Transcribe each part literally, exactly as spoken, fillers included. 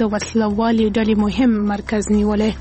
د وسلوالي ډلې مهم مرکز نیولې.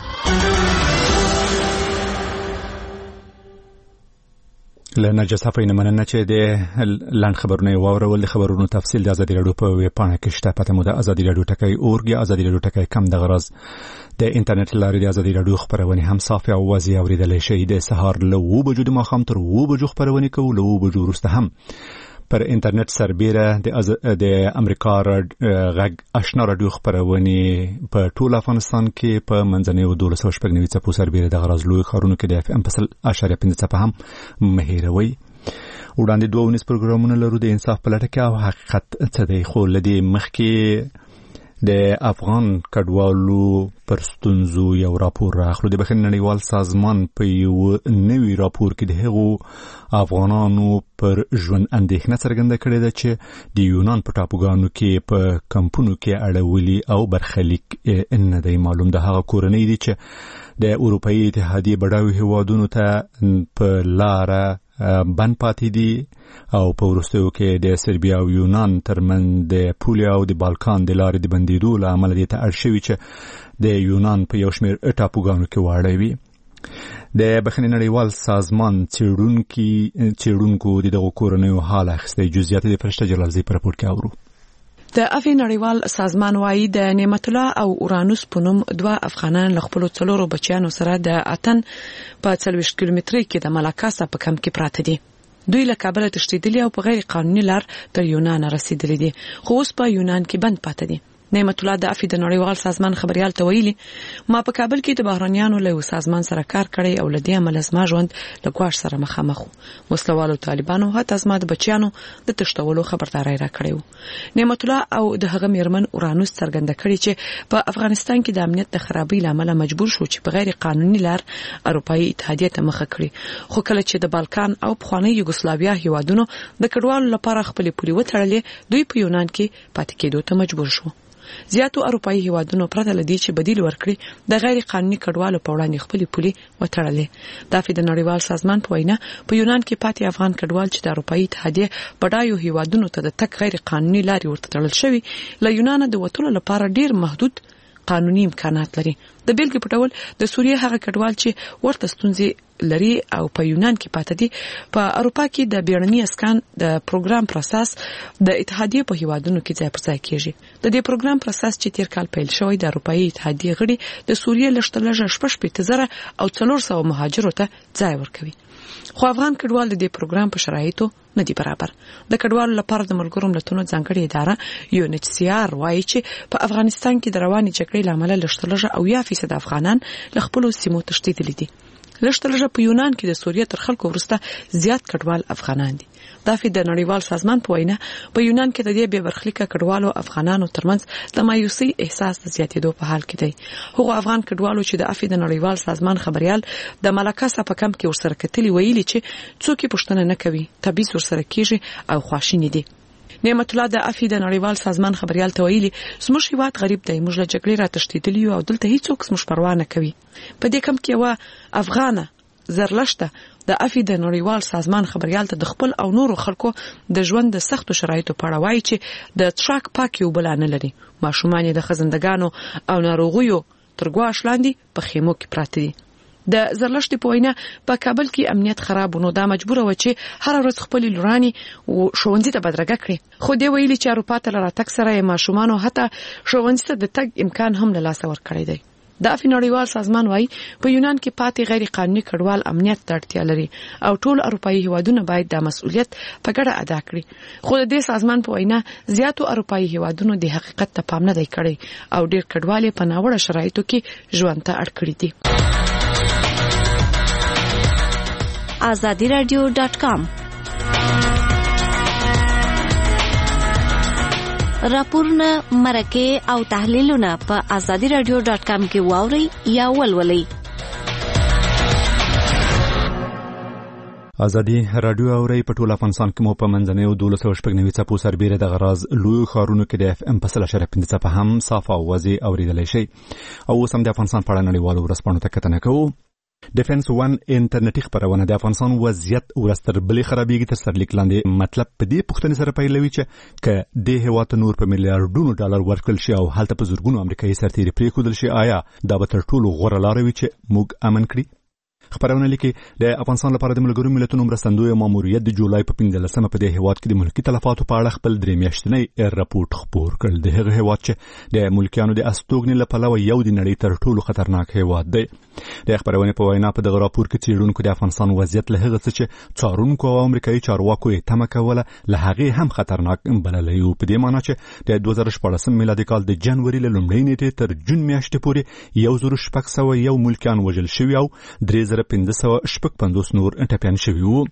له نرجس هفینه مننه چې د لاند خبرونه واورول. د خبرونو تفصیل د ازادي راډیو په ویب پاڼه کې شته. پته مو د ازادي راډیو ټکی اورګ یا ازادي راډیو ټکی کم د غرض د انټرنیټ لارې د ازادي راډیو خبرونه هم صافي او واضح اوریدل شي. د سهار له و بجو د ماښام تر و بجو خبرونه کوو. له و بجو وروسته هم پر انټرنیټ سربېره د از... د امریکا غږ آشنا راډیو خبرونه په ټول افغانستان کې په منځنۍ دولس سوه شپږ نوي څپو سربېره د غرض لوی ښارونو کې د اف ام په سل اشاریه پنځه څپه هم مهیروي. وړاندې دوه ونیس پروګرامونه لرو د انصاف په لټه کې او حقیقت څه دی. خو لدی مخکې د افغان کډوالو پر ستونزو یو راپور راخلو. د بخښنې نړیوال سازمان په یو نوي راپور کې د هغو افغانانو پر ژوند اندېښنه څرګنده کړې ده چې د یونان په ټاپوګانو کې په کمپونو کې اړولي او برخلیک نه دی معلوم. د هغه کورنۍ دي چې د اروپایي اتحادیې بډایو هیوادونو ته په لاره بند پاتې دي او په وروستیو کې د سربیا او یونان ترمنځ د پولیا او د بالکان د لارې د بندیدو له امله دې ته اړ شوي چې د یونان په یو شمېر ټاپوګانو کې واړوي. د بخښنې نړیوال سازمان څېړونکو د دغو کورنیو حال اخیستی. جزئیات د فرشته جلالزی په راپور کې اورو. د افی نړیوال سازمان وايي د نعمت الله او اورانوس په نوم دوه افغانان له خپل څلورو بچیانو سره د اتن په څلوېښت کیلومترۍ کې د ملاکاسا په کمپ کې پراته دي. دوی له کابل تښتېدلي او په غیر قانوني لار تر یونان رسیدلي دي، خو اوس په یونان کې بند پاتې دي. نعمت الله د افی د نړیوال سازمان خبريال ته ویلي، ما په کابل کې د بهرانيانو له سازمان سره کار کړی او لدې عمل زما ژوند له ګواښ سره مخامخ وو. وسلوالو طالبانو هڅه زما د بچیانو د تښتولو خبرداري راکړې وو. نعمت الله او د هغه میرمن اورانوس څرګنده کړي چې په افغانستان کې د امنیت د خرابۍ لامل مجبور شو چې په غیر قانوني لار اروپאי اتحادیه ته مخه کړي، خو کله چې د بالکان او پخوانی یوګوسلاویا هیوادونو د کډوالو لپاره خپل پولي وتړلې، دوی په یونان کې پاتې کېدو ته مجبور شو. زیاتو اروپאי هیوادونو پرته لدی چې بدیل ورکړي د غیر قانوني کډوالو په وړاندې خپل پولي وتړلې. د افی د نړیوال سازمان په وینا په یونان کې پاتې افغان کډوال چې د اروپאי اتحادیه بډایو هیوادونو ته د تک غیر قانوني لارې ورته تړل شوی، له یونان د وټولو لپاره ډیر محدود قانوني امکانات لري. د بیلګې په ډول د سوریه هغه کډوال چې ورته ستونزې لري او په یونان کې پاتې دي، په اروپا کې د بیړني اسکان د پروګرام پروسس د اتحادیه په هیوادونو کې ځای پر ځای کیږي. د دې پروګرام پروسس چې تیر کال پیل شوی د اروپאי اتحادیه غړي د سوریه لشتلجه شپږ شپږ زره او څلور سوه مهاجرو ته ځای ورکوي. خو افغان کډوال د دې پروګرام په شرایطو نه دي برابر. د کډوالو لپاره د ملګرو ملتونو ځانګړې اداره یو ان ایچ سی آر وايي چې په افغانستان کې د رواني جګړې لامل لشتلجه او یا فیصد افغانان له خپل سیمو تښتېدلي دي. لشتلجه په یونان کې د سوریه تر خلکو ورسته زیات کډوال افغانان دي. د افی د نړیوال سازمان په وینا په یونان کې د دې بې برخلیکه کډوالو افغانانو ترمنځ د مایوسي احساس د زیاتېدو په حال کې دی. هغه افغان کډوالو چې د افی د نړیوال سازمان خبريال د ملاکاسا په کمپ کې ورسره کتلي ویلي چې څوک پښتنه نه کوي، تبعیض ورسره کیږي او خواشینی دي. نعمت الله د افی د نړیوال سازمان خبريال ته ویلي، زموږ هیواد غریب دی، موږ له جګړې را تښتېدلي او دلته هیڅوک زموږ پروا نه کوي. په دې کمپ کې یو افغانه زرلشته د افی د نړیوال سازمان خبريال ته د خپل او نورو خلکو د ژوند د سختو شرایطو په اړه وایي چې د ټراک پاک یو بل نه لري. ماشومان د خزندګانو او ناروغیو تر ګواښ لاندې په خیمو کې پراته دي. د زرلشتي په وینا په کابل کې امنیت خراب نو دا مجبور و چې هر ورځ خپل لورانی او شوونځي ته بدرګه کړي. خو دی ویلي چې اروپا ته راتګ سره ماشومان او حتی شوونځي ته د تګ امکان هم له لاسه ورکړی دی. د افی نړیوال سازمان وايي په یونان کې پاتې غیر قانوني کډوال امنیت ته اړتیا لري او ټول اروپאי هیوادونه باید د مسؤلیت په ګډه ادا کړي. خو د دې سازمان په وینا زیاتو اروپאי هیوادونو د حقیقت ته پام نه دی کړی او ډیر کډوال په ناوړه شرایطو کې ژوند ته اړ کړی دي. azadi radio dot com راپورونه، مرکه او تحلیلونه په azadi radio dot com کې واوري یا ولولئ. ازادي رادیو اوري په ټول افغانستان کې مو په منځنۍ او دولس سوه شپږ نوي څپو سربېره د غراز لوی ښارونو کې د اف ام په سل اشاریه پنځه څپه هم صاف او واضح اوریدلی شي. او اوس هم د افغانستان په اړه نړیوالو ورځپاڼو ته کتنه کوو. ډیفنس ون انټرنیټي خبرونه د افغانستان وضعیت ورستر بلې خرابېږي تر سرلیک لاندې مطلب په دې پوښتنې سره پیلوي چې ک د هیواد نور په میلیارډونو ډالر ورکړل شي او هلته په زورګونو امریکایي سرتیري پریښودل شي آیا دا به تر ټولو غوره لار وي چې موږ امن کړي خبرونه لیکي د افغانستان لپاره د ملګرو ملتونو مرستندوی ماموریت د جولای په پنځلسمه په دې هیواد کې د ملکی تلفاتو په اړه خپل درې میاشتنی راپورټ خپور کړ د هغه هیواد چې د ملکیانو د استوګنې له پلوه یو د نړۍ تر ټولو خطرناک هیواد دی د خبرونه په وینا په دغه راپور کې څېړونکو د افغانستان وضعیت له هغه څه چې څارونکو او امریکایي چارواکو یې تمه کوله له هغه هم خطرناک بللی و په دې معنی چې د دوه زره شپاړسم میلادي کال د جنوري له لومړۍ نیټې تر جون میاشتې پورې یو زر شپږ سوه یو ملکیان وژل شوي او درې زره پنځه سوه شپږ پنځوس نور ټپیان شوي وو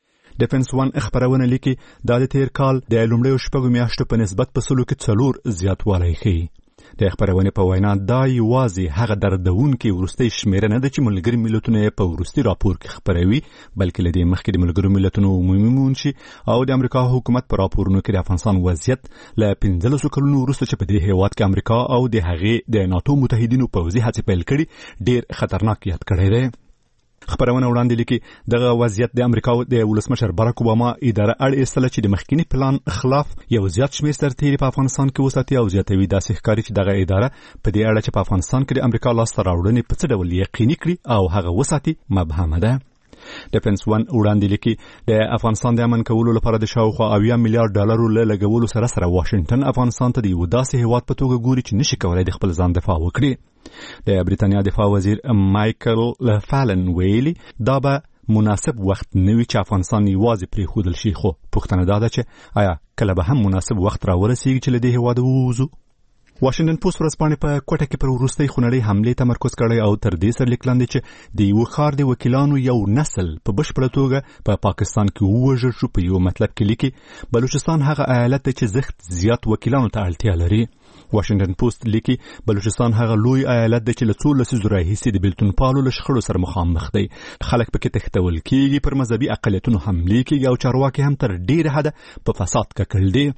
ډیفنس ون خبرونه لیکي دا د تیر کال د لومړیو شپږو میاشتو په نسبت په سلو کې څلور زیاتوالی ښیي د خبرونه په وینا دا یوازې هغه دردونکې وروستۍ شمیره نه ده چې ملګري ملتونه په وروستي راپور کې خبروي بلکې له دې مخکې د ملګرو ملتونو عمومي منشي او د امریکا حکومت په راپورونو کې د افغانستان وضعیت له پنځلسو کلونو وروسته چې په دې هیواد کې امریکا او د هغې د ناتو متحدینو پوځي هڅې پیل کړي ډیر خطرناک یاد کړی دی خبرونه وړاندې لیکي دغه وضعیت د امریکا د ولسمشر باراک اوباما اداره اړ ایستله چې د مخکینی پلان خلاف یو زیات شمېر سرتیري په افغانستان کې وساتي او زیاتوي داسې ښکاري چې دغه اداره په دې اړه چې په افغانستان کې د امریکا لاسته راوړنې په څه ډول یقیني کړي او هغه وساتي مبهمه ده ډیفنس ون وړاندې لیکي د افغانستان د امن کولو لپاره د شاوخوا اویا میلیارډ ډالرو له لګولو سره سره واشنگټن افغانستان ته د یو داسې هیواد په توګه ګوري چې نشي کولای د خپل ځان دفاع وکړي د بریتانیا دفاع وزیر مایکل فالن ویلي دا به مناسب وخت نوي چې افغانستان یوازې پریښودل شي خو پوښتنه دا ده چې آیا کله به هم مناسب وخت راورسیږي چې له دې هیواده ووځو واشنگټن پوسټ ورځپاڼې په کوټه کې پر وروستۍ خونړۍ حملې تمرکز کړی او تر دې سرلیک لاندې چې د یو ښار د وکیلانو یو نسل په بشپړه توګه په پاکستان کې ووژل شو په یو مطلب کې لیکي بلوچستان هغه ایالت دی چې زښت زیات وکیلانو ته اړتیا لري واشنگټن پوسټ لیکي بلوچستان هغه لوی ایالت دی چې له څو لسیزو راهیسې د بیلتون پالو له شخړو سره مخامخ دی خلک پکې تښتول کېږي پر مذهبي اقلیتونو حملې کېږي او چارواکي هم تر ډېره حده په فساد ککړ دي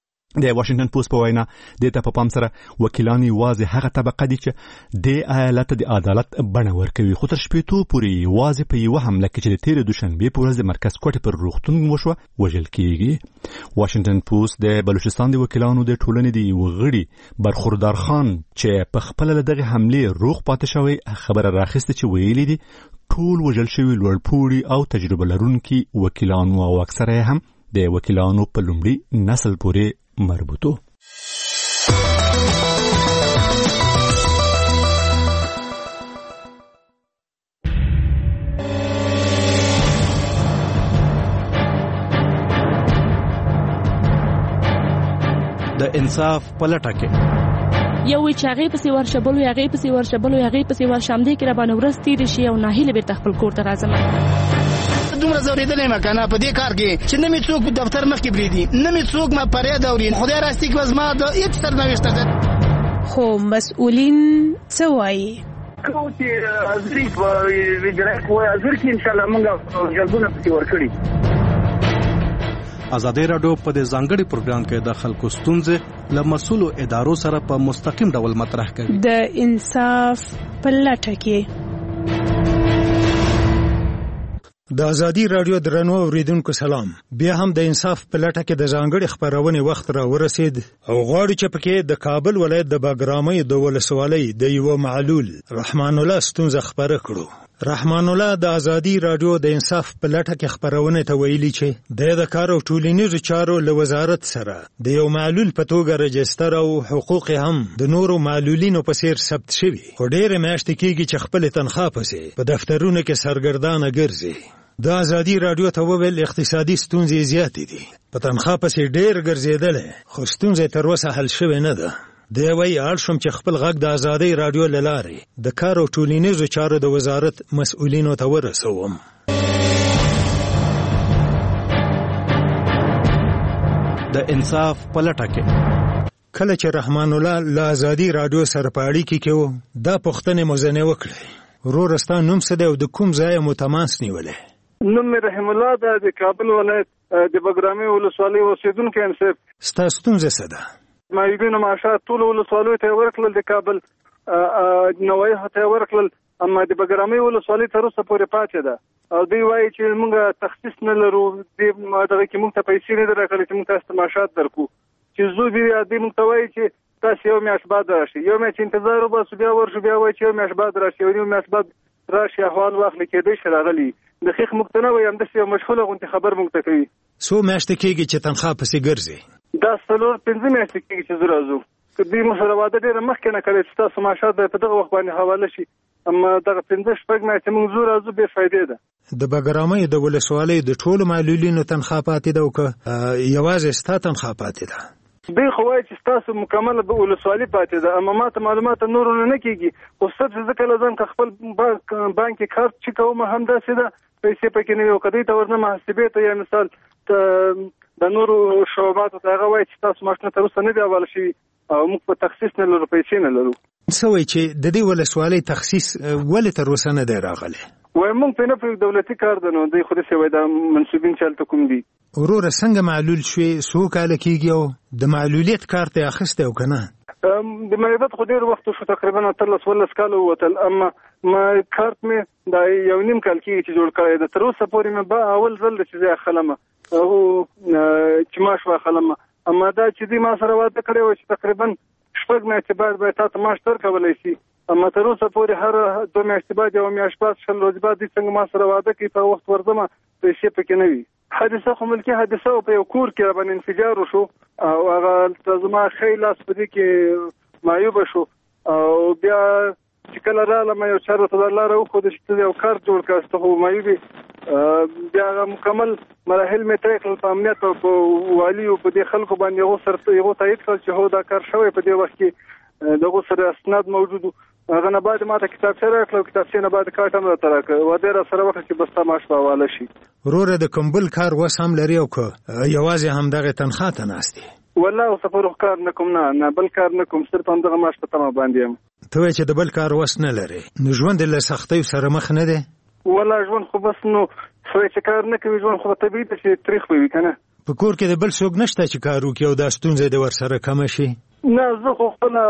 د واشنگټن پوسټ په وینا د ته په پام سره وکیلان یوازې هغه طبقه دي چې د ایالت د عدالت بڼه ورکوي خو تر شپېتو پورې یوازې په یوه حمله کې چې د تېرې دوشنبې په ورځ د مرکز کوټې پر روغتون وشوه وژل کېږي واشنگټن پوسټ د بلوچستان د وکیلانو د ټولنې د یوه غړي برخوردار خان چې په خپله له دغې حملې روغ پاتې شوی خبره راخیستې چې ویلي دي ټول وژل شوي لوړپوړي او تجربه لرونکي وکیلانو او اکثره یې هم د وکیلانو په لومړي نسل پورې مربوطو د انصاف پلټه کې یو چې هغه پسې ورشبل او هغه پسې ورشبل او هغه پسې ورشامدې کې را باندې ورس تیر شي او ناهیله به تخپل کور ته راځم دومره زوریدلې ما کنه په دې کار کې چې نه می څوک په دفتر مخ کې بریدي نه می څوک ما پرې دا ورین خدای راستي کې وزما د هیڅ سرنوشت ده خو مسؤلین څه وایي کو چې ازري په ویجرای کوی ازر کې ان شاء الله موږ جلبونه پکې ورکړي ازادي راډیو په دې ځانګړي پروګرام کې د خلکو ستونزې له مسؤلو ادارو سره په مستقیم ډول مطرح کوي د انصاف پلټه کې د ازادي راډیو درنو اوریدونکو سلام بیا هم د انصاف په لټه کې د ځانګړي خبرونې وخت را ورسید او غواړو چې پکې د کابل ولایت د باګرامۍ د ولسوالۍ د یو معلول رحمان الله ستونزه خبره کړو رحمان الله د ازادي راډیو د انصاف په لټه کې خبرونه ته ویلي چې د کار او ټولنیزو چارو له وزارت سره د یو معلول په توګه رجستر او حقوق هم د نورو معلولینو په څیر ثبت شوي خو ډېرې میاشتې کېږي چې خپل تنخواه پسې په دفترونو کې سرګردانه ګرځي د ازادي راډیو ته وویل اقتصادي ستونزې زیاتې دي په تنخواه پسې ډېر ګرځېدلی خو ستونزه تر اوسه حل شوې نه ده دی وایي اړ شوم چې خپل غږ د ازادي راډیو له لارې د کار او ټولنیزو چارو د وزارت مسؤلینو ته ورسوم د انصاف پلټه کې کله چې رحمان الله له ازادي راډیو سره په اړیکه کې و دا پوښتنې مو ځنې وکړې ورور ستا نوم څه دی او د کوم ځایه مو تماس نیولی نوم مې رحم الله ده د کابل ولایت د باګرامۍ ولسوالۍ اوسېدونکی یم صاحب ستا ستونزه څه ده معیوبینو معاشات ټولو ولسوالیو ته یې ورکړل د کابل نوای هته ورکل اما د بګرامي ولسوالۍ تر اوسه پورې پاتې ده او دوی وایي چې موږ تخصیص نه لرو د دغه کې موږ ته پیسې نه درکړي چې موږ تاسو معاشات درکو چې زو بیا د موږ ته وایي چې تاسو یو میاشت بعد راشي یو میاشت انتظار وباسو بیا ورشو بیا وایي چې یو میاشت بعد راشي یو میاشت بعد راشي احوال واخلي کېدای شي راغلي د خیخ مقتنه وي هم د یو مشغوله غونډه خبر موږ ته کوي سو میاشت کېږي چې تنخواه پسې ګرځي دا څلور پنځه میاشتې کېږي چې زه راځو که دوی موږ سره واده ډېره مخکې نه کړی چې تاسو معاشات به په دغه وخت باندې حواله شي اما دغه پنځه شپږ میاشتې موږ زو راځو بې فایدې ده د بګرامۍ د ولسوالۍ د ټولو معلولینو تنخواه پاتې ده او که یوازې ستا تنخواه پاتې ده دوی خو وایي چې ستاسو مکمله به ولسوالي پاتې ده اما ما ته معلومات نورو نه کېږي خو صرف زه کله ځم که خپل بانکي کارت چې کوم هم داسې ده پیسې پکې نه وي او که دوی ته ورنه محاسبې ته یا مثال د نورو شعباتو ته هغه وایي چې تاسو معاشونه تر اوسه نه دي حواله شوي او موږ په تخصیص نه لرو پیسې نه لرو څه وایي چې د دې ولسوالۍ تخصیص ولې تر اوسه نه دی راغلی وایي موږ پرې نه پوهېږو دولتي کار ده نو دوی خو داسې وایي دا منصوبین چې هلته کوم دي وروره څنګه معلول شوې څو کاله کېږي او د معلولیت کارت یې اخیستی او که نه د معیبت خو ډېر وخت شو تقریبا اتلس ولس کاله ووتل اما ما کارت مې دا یو نیم کال کېږي چې جوړ کړی ده تر اوسه پورې مې به اول ځل ده چې زه اخلم او چې معاش واخلم اما دا چې دوی ما سره واده کړی وه چې تقریبا شپږ میاشتې بعد به تا ته معاش درکولی شي اما تر اوسه پورې هر دوه میاشتې بعد یوه میاشت بعد شل ورځې بعد دوی څنګه ما سره واده کوي په وخت ورځمه پیسې پکې نه وي حادثه خو ملکي حادثه او په یو کور کې راباندې انفجار وشو او هغه زما ښی لاس په دې کې معیوبه شو او بیا چې کله رالم یو چا راته دا لاره وښوده چې ته یو کار جوړ کړه ته خو معیوب بیا هغه مکمل مراحل مې طی کړل په امنیت او په والي او په دې خلکو باندې هغو سره هغو تایید کړل چې هو دا کار شوی په دې وخت کې د هغو سره اسناد موجود و هغه نه بعد ما ته کتابچه راکړه او کتابچې نه بعد کارت هم راته راکړه واده را سره وکړه چې بس ستا معاش به حواله شي وروره د کوم بل کار وس هم لري او که یوازې همدغې تنخواه ته ناست یې والله اوس په کار نه کوم نه نه بل کار نه کوم صرف همدغه معاش په تمه باندې یم ته وایې چې د بل کار وس نه لرې نو ژوند له سختیو سره مخ نه دی والله ژوند خو بس نو سړی چې کار نه کوي ژوند خو طبیعي ده چې تریخ به وي که نه په کور کې د بل څوک نشته چې کار وکړي او دا ستونزه دې ورسره کمه شي نه زه خو خپله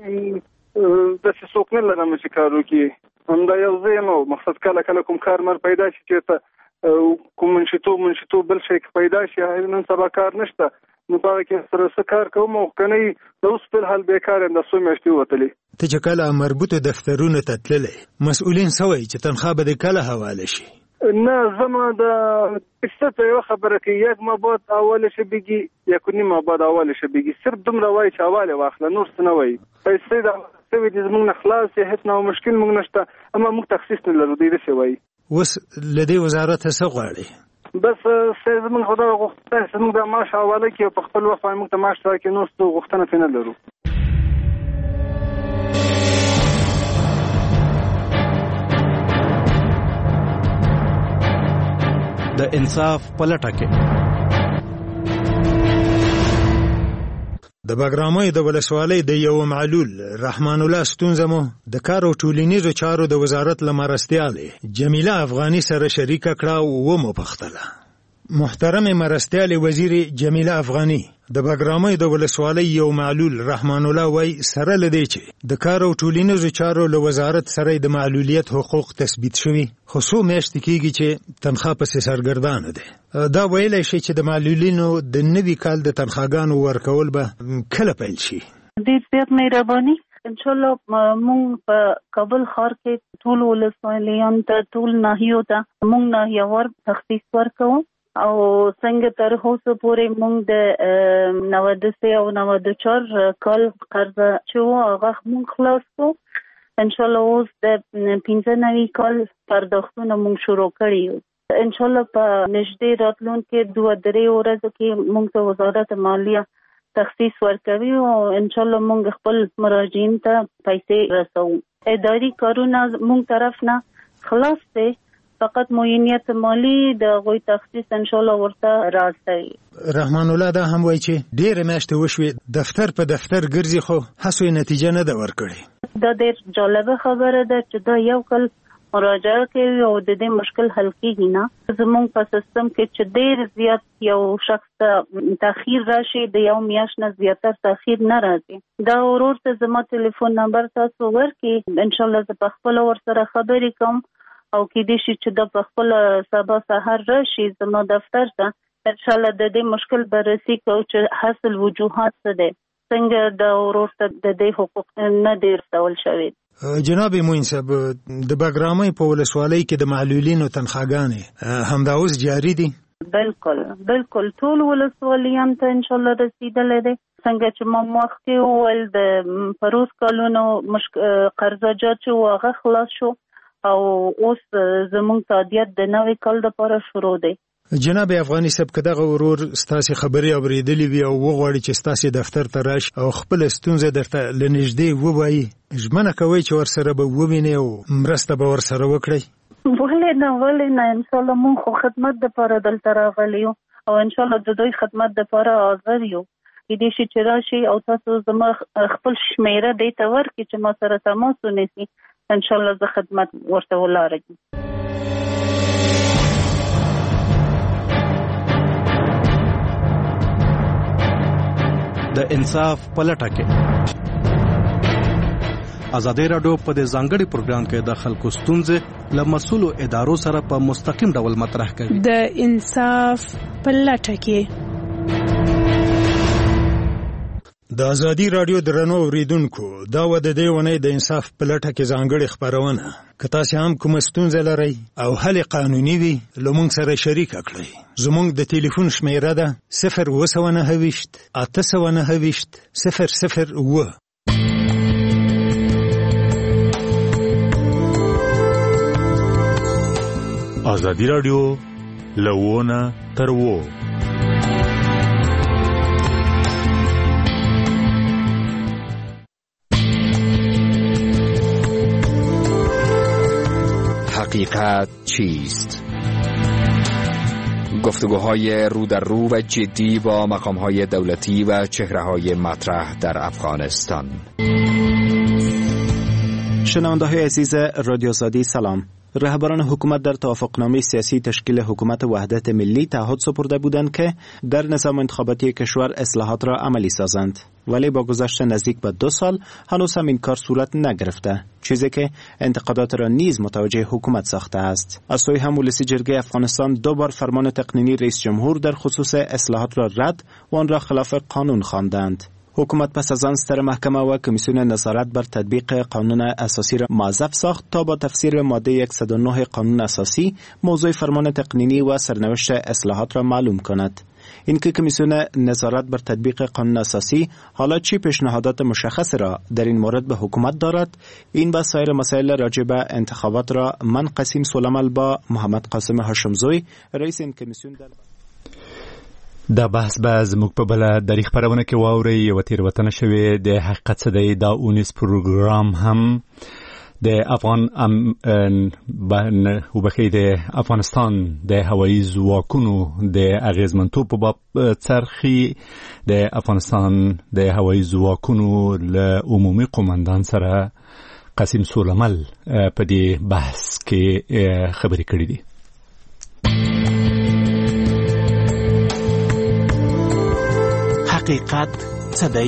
داسې څوک نه لرم چې کار وکړي همدا یو زه یم او مقصد کله کله کوم کار مر پیدا شي چېرته کوم منشتوب منشتوب بل شی پیدا شي نن سبا کار نشته نو په هغه کې سره څه کار کوم او که نه وي د اوس فلحال بیکار یم دا څو میاشتې ووتلې ته چې کله مربوطو دفترونو ته تللی مسؤلین څه وایي چې تنخواه به دې کله حواله شي نه زما د صرف یوه خبره کوي یک ما باید اول شبیگی یک و نیم ما باید اول شبیگی صرف دومره وایي چې اول واخله نور څه نه وایي پیسې د سوي دي زموږ نه خلاص یې هېڅ نه مشکل موږ نشته اما موږ تخصیص نه لرو دوی داسې وایي اوس له دې وزارته څه غواړي بس زموږ خو دغه غوښتنه چې موږ د معاش حواله کړي او په خپل وخت باندې موږ ته معاش راکړي نور څه غوښتنه ترې نه لرو د انصاف په لټه کې د بګرامۍ د ولسوالۍ د یو معلول رحمان الله ستونزه مو د کار او ټولنیزو چارو د وزارت له مرستیالې جمیله افغاني سره شریکه کړه او ومو پوښتله محترم مرستیال وزیر جمیله افغاني د بګرامۍ د ولسوالۍ یو معلول رحمان الله وای سره لدی چې د کار او ټولنیزو چارو له وزارت سره د معلولیت حقوق تثبیت شوي خو څو میاشتې کېږي چې تنخواه پسې سرګردانه دی دا ویلی شي چې د معلولینو د نوي کال د تنخواګانو ورکول به کله پیل شي ډېر زیات مهرباني انشاءالله مونږ په کابل ښار کې ټول ولسوالیانو ته ټول ناحیو ته مونږ ناحیوار تخصیص ورکوو او څنګه تر اوسه پورې مونږ د نود سه او نود چار کال قرضه چې و هغه مونږ خلاص کړو انشاءالله اوس د پنځه نوي کال پرداختونه مونږ شروع کړي یو انشاءالله په نږدې راتلونکي دوه درې ورځو کې مونږ ته وزارت مالیه تخصیص ورکوي او انشاءالله مونږ خپل مراجعین ته پیسې رسوو اداري کارونه مونږ طرف نه خلاص دي فقط معینیت مالی د غوی تخصیص انشاءالله ورته راځي رحمان الله دا هم وایي چې ډېرې میاشتې وشوې دفتر په دفتر ګرځي خو هڅو یې نتیجه نه ده ورکړې دا ډېر جالبه خبره ده چې دا یو کال مراجعه کوي او د دې مشکل حل کیږي نه. زموږ په سیستم کې چې ډېر زیات یو شخص ته تاخير راشي د یو میاشت نه زیاتر تاخير نه راځي. دا ورور ته زما ټلیفون نمبر تاسو ورکړئ، ان شاء الله زه په خپل ور سره خبرې کوم او کې دې شي چې د په خپل سبا سحر راشي زما دفتر ته، ان شاء الله د دې مشکل بررسي کوو چې حاصل وجوهات څه دي، څنګه د ورور ته د دې حقوق نه دي رسول شوي. جناب موین صاحب، د بګرامۍ په ولسوالۍ کې د معلولینو تنخواګانې همدا اوس جاري دي؟ بالکل بالکل ټول ولسوالیان ته ان شاء الله رسیدلې دي. څنګه چې ما مخکې وویل د پروس کالونو قرضاجات چې هغه خلاص شو او اوس زموږ تادیات د نوې کال لپاره شروع دی. جناب افغاني صاحب، که دغه ورور ستاسې خبرې اورېدلې وي او وغواړي چې ستاسې دفتر ته راشي او خپل ستونزه درته له نږدې ووایي، ژمنه کوئ چې ورسره به ووینئ او مرسته به ورسره وکړئ؟ ولې نه ولې نه، ان شاء الله موږ خو خدمت دپاره دلته راغلي یو او ان شاء الله د دوی خدمت دپاره حاضر یو. کېدای شي چې راشي او تاسو زما خپل شمیره دې ته ورکړي چې ما سره تماس ونیسي، ان شاء الله زه خدمت ورته ولاړه کړم. د انصاف پلټه کې ازادي راډیو په دې ځانګړي پروګرام کې د خلکو ستونزې له مسؤلو ادارو سره په مستقیم ډول مطرح کوي. د انصاف پلټه کې د ازادي راډیو درنو اوریدونکو، دا و د دې ونې د انصاف پلټه کې ځانګړي خبرونه. که تاسو هم کوم ستونزه لرئ او حل قانوني وي، لمونږ سره شریک کړئ. زمونږ د ټلیفون شمیره ده صفر اوه سوه نهه ویشت اته سوه نهه ویشت صفر صفر اوه. ازادي راډیو لونه تر وو. حقیقت چیست؟ گفتگوهای رو در رو و جدی با مقامهای دولتی و چهره‌های مطرح در افغانستان. شنونده‌های عزیز رادیو آزادی سلام. رهبران حکومت در توافقنامه سیاسی تشکیل حکومت وحدت ملی تعهد سپرده بودند که در نظام انتخاباتی کشور اصلاحات را عملی سازند، ولی با گذشت نزدیک به دو سال هنوز هم این کار صورت نگرفته، چیزی که انتقادات را نیز متوجه حکومت ساخته است. از سوی هم مجلس جرگه افغانستان دو بار فرمان تقنینی رئیس جمهور در خصوص اصلاحات را رد و آن را خلاف قانون خواندند. حکومت پس از آن ستر محکمه و کمیسیون نظارت بر تطبیق قانون اساسی را موظف ساخت تا با تفسیر ماده صد و نه قانون اساسی موضوع فرمان تقنینی و سرنوشت اصلاحات را معلوم کند. اینکه کمیسیون نظارت بر تطبیق قانون اساسی حالا چی پیشنهادات مشخص را در این مورد به حکومت دارد، این و سایر مسائل راجع به انتخابات را من قسیم سلیمال با محمد قاسم هاشمزوی رئیس این کمیسیون در دا بحث به زموږ په بله دری خپرونه کې واورئ. یوه تېروتنه شوې د حقیقت څه دی. دا اونیز پروګرام هم د افغان وبخښئ د افغانستان د هوایي ځواکونو د اغېزمنتوب په باب څرخي. د افغانستان د هوایي ځواکونو له عمومي قومندان سره قاسم سلیمال په دې بحث کې خبرې کړې دي. حقیقت څه دی؟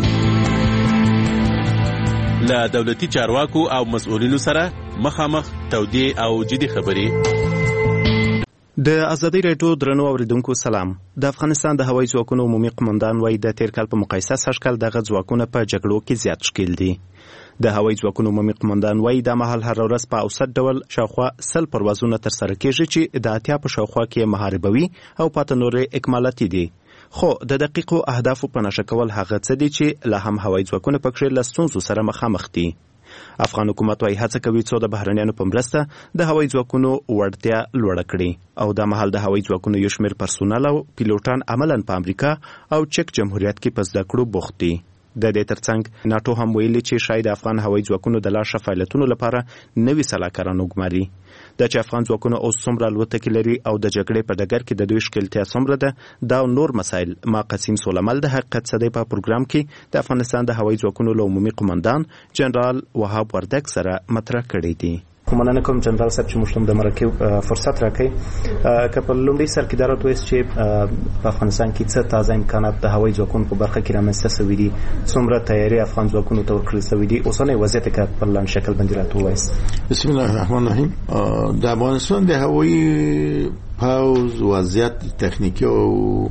له دولتي چارواکو او مسؤلینو سره مخامخ تودې او جدي خبرې. د ازادي راډیو درنو اوریدونکو سلام. د افغانستان د هوایي ځواکونو عمومي قومندان وايي د تیر کال په مقایسه سږ کال دغه ځواکونه په جګړو کې زیات شکیل دي. د هوایي ځواکونو عمومي قومندان وايي د مهال هر ورځ په اوسط ډول شاوخوا سل پروازونه ترسره کیږي چې د اتیا په شاوخوا کې محاربوي او پاته نورې اکمالاتي دي. خو د دقیقو اهدافو په نشه کول هغه څه دي چې له هم هوایي ځواکونه پکې له ستونزو سره مخامخ دي. افغان حکومت وايي هڅه کوي څو د بهرنیانو په مرسته د هوایي ځواکونو وړتیا لوړه کړي او د مهال د هوایي ځواکونو یو شمېر پرسونل او پیلوټان عملاً په امریکا او چک جمهوریت کې په زده کړو بوخت دي. د دې ترڅنګ ناتو هم ویلي چې شاید افغان هوایي ځواکونو د لا ښه فعالیتونو لپاره نوي سلاکاران وګماري. دا چې افغان ځواکونه اوس څومره الوتکې لري او د جګړې په ډګر کې د دوی ښکیلتیا څومره ده، دا نور مسایل ما قاسم سلیمال د حقیقت څه دی په پروګرام کې د افغانستان د هوایي ځواکونو له عمومي قومندان جنرال وهاب وردګ سره مطرح کړی دي. خو مننه کوم جنرال صاحب چې موږ د مرکه فرصت راکړي که په لومړي سر کې دا راته چې په افغانستان کې څه تازه امکانات د هوایي ځواکونو په برخه کې رامنځته شوي دي، څومره تیاری افغان ځواکونو ته ورکړل شوي دي، اوسنی وضعیت کې په لاندې شکل باندې راته ووایاست. بسم الله الرحمن الرحیم. د افغانستان د هوایي پوز وضعیت تکنیکی او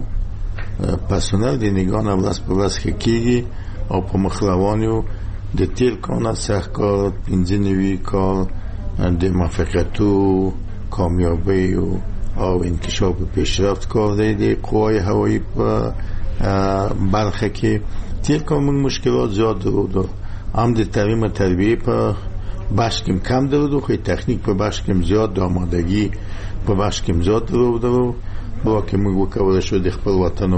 پرسونل د نگاه نه بس په بس کېږي او په مخ روانیو د تیر کانات سخت کار پنځه نوي کار د موفقیتو کامیابی او انکشاف و پیشرفت کار دی د قوای هوایی په برخه کې. تیر کار موږ مشکلات زیاد درود هم د تعلیم و تربیه په بخش کې کم درود خو تکنیک په بخش کې زیاد، د آمادگی په بخش کې زیاد درود درو با که موږ وکولای شو د خپل وطن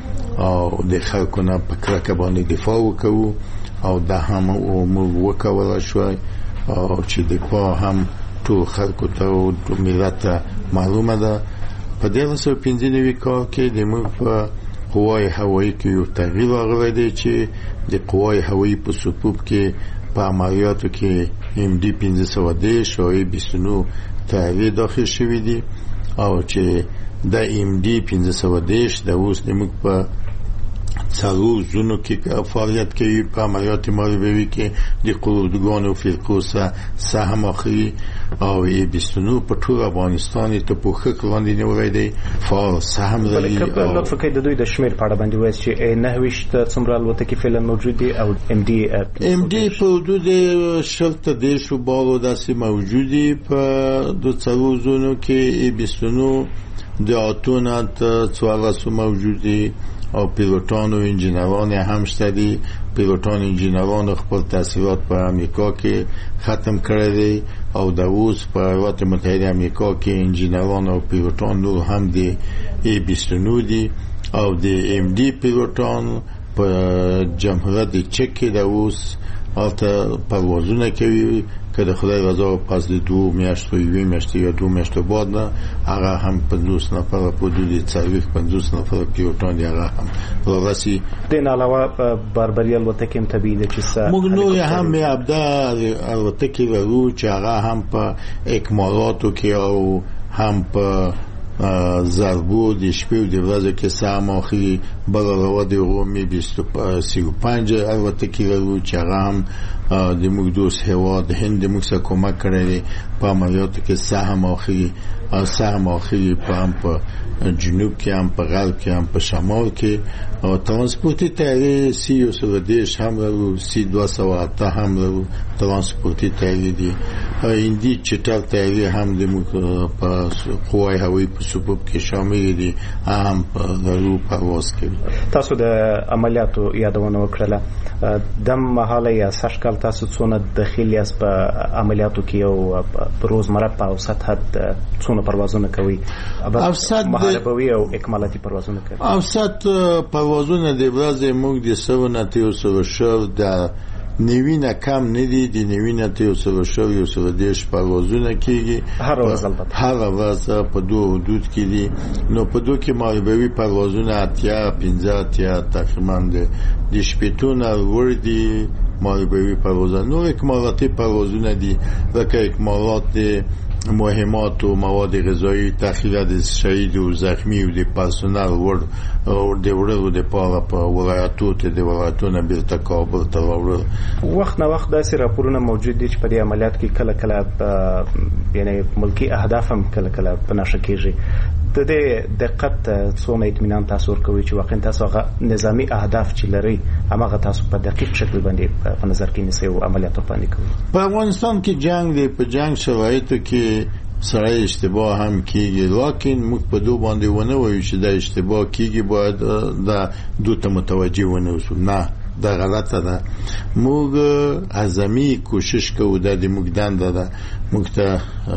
او د خلکو نه په کلکه باندې دفاع وکړو او دا هم موږ وکولای شو او چې د پا هم ټول خلکو ته او ملت معلومه ده. په دې سره پنځه نوي کال کې د موږ په قوای هوایی کې یو تغییر راغلی دی چې د قوای هوایی په صفوف کې په عملیاتو کې ام ډي پنځه سوه دېرش او ای بیست و نه تغییر داخل شوي دي او چې د ام ډي پنځه سوه دېرش د اوس د موږ په څلور زونو کې فعالیت کوي په عملیات محاربوي کې د قراردادګانو فرقو سره سهم اخلي او ای بیست و نه په ټول افغانستان ته په ښه لاندې نیولی دی، فعال سهم لري. لطفا کوي د دوی د شمیر په اړه باندې وایي چې نهه ویشت څومره الوتکې فعلا موجود دي او ام ډي ام ډي په حدود شل ته دېرشو بالو داسې موجود دي په دو څلور زونو کې. ای بیست و نه د اتو نه ته څوارلسو موجود دي او پیلوټان او انجینران هم شته دي. پیلوټان انجینران خپل تحصیلات په امریکا کې ختم کړی دی او د اوس په ایالات متحده امریکا کې انجینران او پیلوټان نور هم دي ای بیست و نه دي او د ام ډي پیلوټان په جمهوریت چک کې د اوس البته پروازونه کوي که د خدای رضا پس د دو میاشتو یوې میاشتې یا دو میاشتو بعد نه هغه هم پنځوس نفر په حدود څلوېښت پنځوس نفر پیلوټان دي هغه هم رارسي. د نه علاوه بربري الوتکې هم طبیعي ده چې موږ نور هم ابدا الوتکې لرو چې هغه هم په اکمالاتو کې او هم په ضربو د شپې او د ورځې کې سهم اخلي. بل علاوه د رومي بیست و پنج الوتکې لرو چې هغه هم د موږ دوست هیواد هند موږ سره کمک کړی دی په عملیاتو کې سهم اخلي او سهم اخلي په هم په جنوب کې هم په غرب کې هم په شمال کې. او ترانسپورتي تیارې سی یو سوه دېرش هم لرو، سی دوه سوه اته هم لرو ترانسپورتي تیارې دي. هندي چټر تیارې هم د موږ په قوای هوایی په صفوف کې شامل دي هم لرو پرواز کوي. تاسو د عملیاتو یادونه وکړله، د مهاله یا سشکال تاسو څونه داخلي یاست په عملیاتو کې او په روزمره په اوسط حد څونه پروازونه کوي؟ اوسط محاربوي او اکمالاتي پروازونه کوي. اوسط پروازونه د ورځې موږ د سوه نه تر یو سوه شل د نوي نه کم نه دي، د نوي نه تر یو سوه شل یو سوه دېرش پروازونه کېږي هر ورځ. البته هر ورځ په دوه حدود کې دي. نو په دوه کې محاربوي پروازونه اتیا پنځه اتیا تقریبا د شپېتو نه لوړ دي محاربوي پروازونه. نور اکمالاتي پروازونه دي لکه اکمالات د مهمات و مواد غذایی، تخلیه د شهید و زخمی و د پرسونل ور د وړلو د پاره په ولایتو ته د ولایتونو بیرته کابل ته راوړل. وخت نه وخت داسې راپورونه موجود دي چې په دې عملیات کې کله کله یعنی ملکی اهداف هم کله کله په نښه کېږي. د دې دقت څونه اطمینان تاسو ورکوي چې واقعا تاسو هغه نظامی اهداف چې لري هماغه تاسو په دقیق شکل باندې په نظر کې نیسئ او عملیات باندې کوي؟ په افغانستان کې جنگ دی، په جنگ شرایطو کې سره اشتباه هم کیږي، لیکن موږ په دو باندې ونه وایو چې دا اشتباه کیږي باید دا دو ته متوجه ونه اوسو. نه، دا غلطه ده. موږ اعظمي کوشش کوو، دا د موږ دنده ده. موږ ته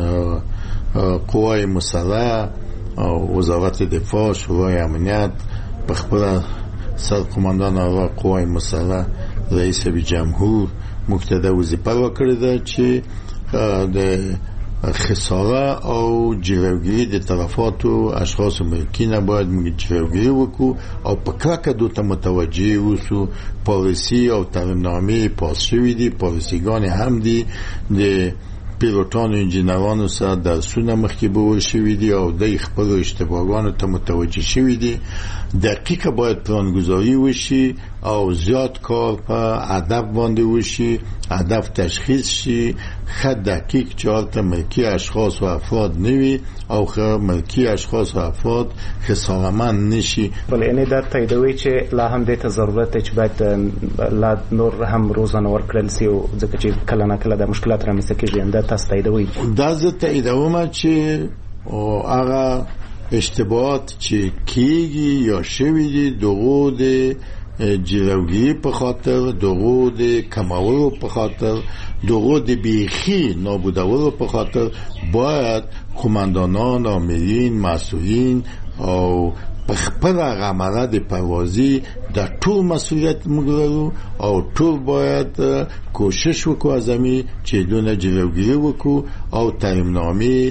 قوای مسلح او وزارت دفاع، شورای امنیت، په خپل سرقماندان اعلی قوای مسلح رئیس جمهور موږ ته دا وظیفه ورکړې ده چې د خساره او جلوگیری د طرفاتو اشخاص ملکی نه باید موږ جلوگیری وکړو او په کلکه دو ته متوجه اوسو. پالیسی او تعلیمنامې پاس شوي دي، پالیسیګانې هم دي د پیلوټانو انجینرانو سره درسونه مخکې به وشوي دي او د خپل اشتباهاتو ته متوجه شوي دي. دقیقه باید پلانگذاری وشي او زیاد کار په هدف باندې وشي، هدف تشخیص شي، خط دقیق چارت ملکی اشخاص و افراد نوی او خ ملکی اشخاص و افراد خسارمند نشي. بل یعنی دا تاییدوي چې لا هم د ته ضرورت چې باید لا نور هم روزانه ورکړل شي او ځکه چې کله نه کله د مشکلات رامنځته کېږي. دا تاسو تاییدوي؟ دا زه تاییدوم چې او هغه اشتباهات چې کیږي یا شوي دي دغه د جلوگیری په خاطر، دغه د کمولو په خاطر، دغه د بیخی نابودولو په خاطر باید قماندانان، آمرین، مسئولین او په خپل عمله د پروازی د ټول مسئولیت مګرو او ټول باید کوشش وکړو ازمی چې دونه جلوگیری وکړو او تایمنامه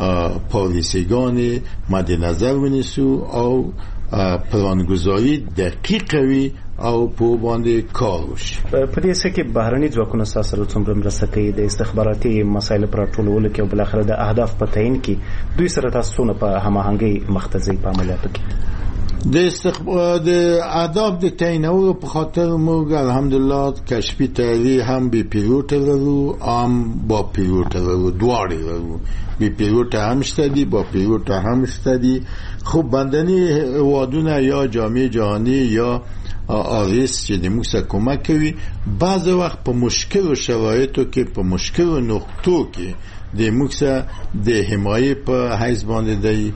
پالیسیگان مد نظر ونیسو او پلانگذاری دقیق وي او په باندې کار وشي. په دې څه کې بهرني ځواکونه سره څومره مرسته کوي د استخباراتي مسایل پر ټولولو کې او بل اخر د اهداف په تعین کې دوی سره تاسو نه په هماهنګي مختزي په عملیاتو کې د استخبار د اهداف د تعینولو په خاطر موږ الحمدلله کشفي تیاری هم به پیلوټ لرو، هم با پیلوټ لرو، دواړه لرو. بی پیلوټ هم شته دي، با پیلوټ هم شته دي. خب بندنی وادونه یا جامعه جهانی یا آریس چې د موږ سره کمک کوي بعض وخت په مشکل شرایطو کې، په مشکل نقطو کې د موږ سره د حمایت په حیث باندې دی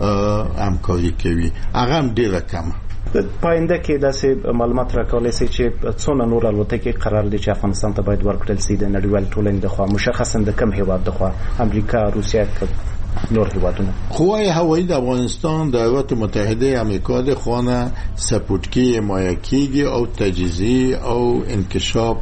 همکاری کوي. هغه هم ډیره کمه. پاینده کې داسې معلومات راکولای شي چې څونه نور الوتکې قرار دي چې افغانستان ته باید ورکړل شي د نړیوال ټولنې د خوا، مشخصا د کم هیواد د خوا، امریکا، روسیه، نور هیوادونه؟ قوای هوایی د افغانستان د ایالات متحده امریکا د خوانه سپورتکی حمایت کیږي او تجهیزی او انکشاف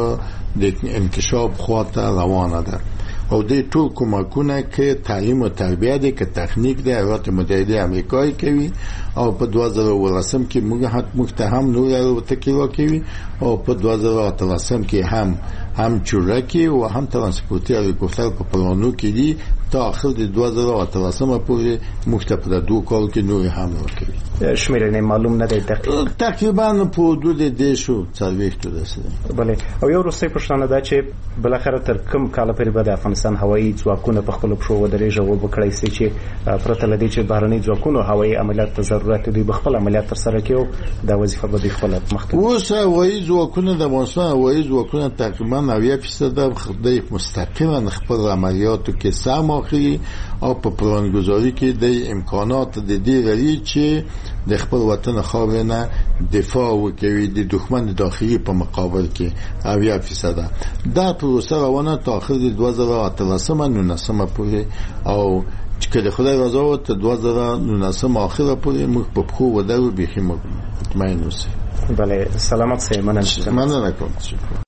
د انکشاف خواته روانه ده او د ټول کومکونه کې تعلیم او تربیه دي که تخنیک د ایالات متحده امریکا کوي او په دوه زره و لسم کې موږ حق متهم نور الوتکې واکوي او په دوه زره و اتلسم کې هم هم چورکی و هم ترانسپورتي هلیکوپتر په پلانو کې دي تا اخر د دوه زره و اتلسم پورې مختلف د دوه کال کې نور هم ورکوي. شمیرې معلوم نه دی دقیق. تقریبا په حدود د شو څلوېښت ده. بله او یو وروستۍ پوښتنه ده چې بالاخره تر کوم کال پورې به د افغانستان هوایي ځواکونه په خپلو پښو ودرېږي او وکړی شي چې پرته له دې چې بهرني ځواکونو هوایي عملیات ته ضرورت دوی به خپل عملیات ترسره کړي دا وظیفه به دوی خپله مخکې اوس هوایي ځواکونه د افغانستان هوایي ځواکونه تقریبا نوي فیصد د مستقیما خپل عملیاتو کې سهم اخلي او په پلانګذاري کې د امکانات د دې لري چې د خپل وطن خاورې نه دفاع وکړي د دښمن داخلي په مقابل کې اویا فیصد دا پروسه روانه تا اخر د دوه زره و اتلسم نولسم پورې او چې د خدای رضا و ته دوه زره و نولسم اخره پورې موږ په خو ودرو بيخي مطمئن اوسئ. بله سلامت سي. مننه. مننه کوم.